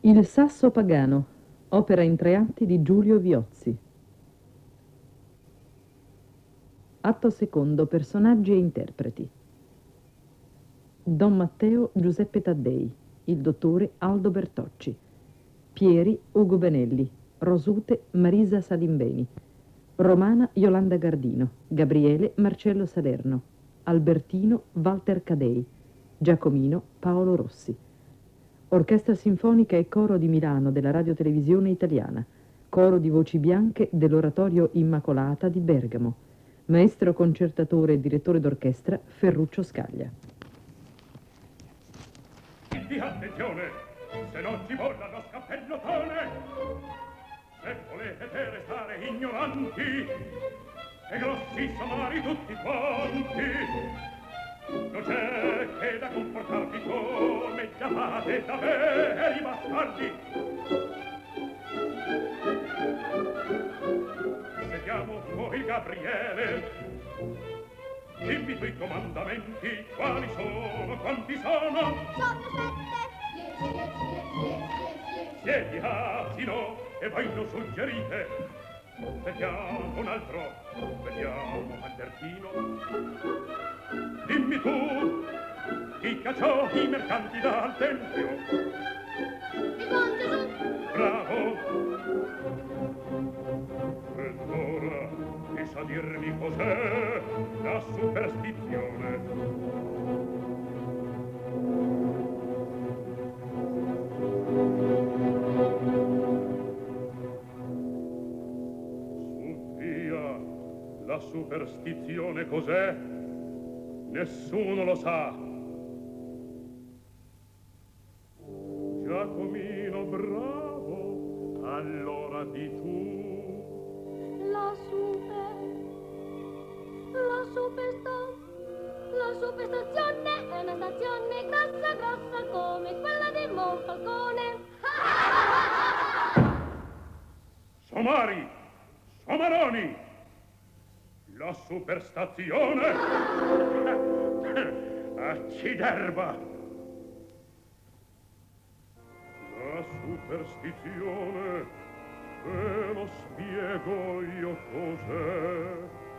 Il Sasso Pagano, opera in 3 atti di Giulio Viozzi. Atto secondo, personaggi e interpreti. Don Matteo Giuseppe Taddei, il dottore Aldo Bertocci, Pieri Ugo Benelli, Rosute Marisa Salimbeni, Romana Yolanda Gardino, Gabriele Marcello Salerno, Albertino Walter Cadei, Giacomino Paolo Rossi. Orchestra Sinfonica e Coro di Milano della Radiotelevisione Italiana, Coro di Voci Bianche dell'Oratorio Immacolata di Bergamo, maestro concertatore e direttore d'orchestra Ferruccio Scaglia. Attenzione, se non ci vola lo scappellottone, se volete restare ignoranti e grossi somari tutti quanti, non c'è che da comportarvi come già fate da veri bastardi. Sentiamo voi Gabriele, dimmi tu i comandamenti, quali sono, quanti sono? Sono 7. Siete asino e voi non suggerite. Sentiamo un altro, vediamo Albertino. Dimmi tu, chi cacciò i mercanti dal tempio? Il buon Gesù. Bravo. Ed ora, chi sa dirmi cos'è la superstizione? La superstizione cos'è? Nessuno lo sa. Giacomino, bravo, allora di tu. La superstazione è una stazione grossa, grossa come quella di Monfalcone. Somari, somaroni, la superstazione acciderba. La superstizione, ve lo spiego io cos'è.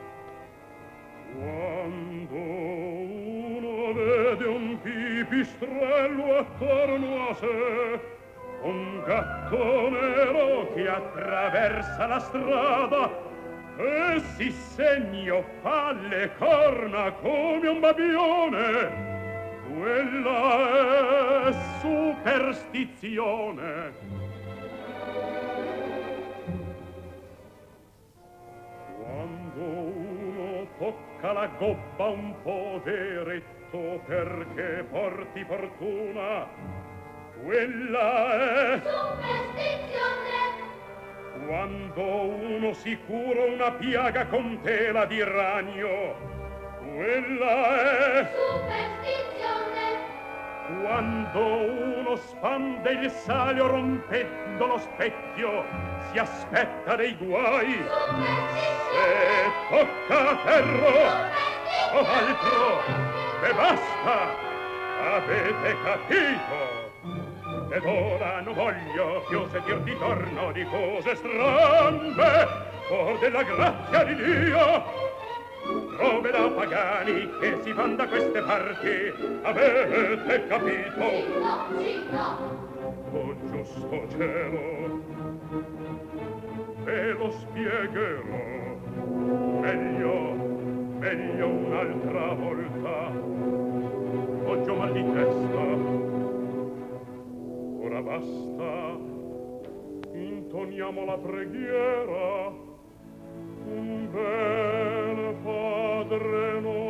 Quando uno vede un pipistrello attorno a sé, un gatto nero che attraversa la strada e si segno fa le corna come un babione, quella è superstizione. Quando uno tocca la gobba un po' veretto perché porti fortuna, quella è Superstizione. quando uno si cura una piaga con tela di ragno, quella è Superstizione. quando uno spande il salio rompendo lo specchio, si aspetta dei guai. Se tocca a ferro o altro, e basta, avete capito? Ed ora non voglio più sentir di torno di cose strambe, or della grazia di Dio. Robe da pagani che si fan da queste parti, avete capito? Oh giusto cielo, ve lo spiegherò meglio un'altra volta. Ho già mal di testa. Ora basta, intoniamo la preghiera, un bel Padre nostro.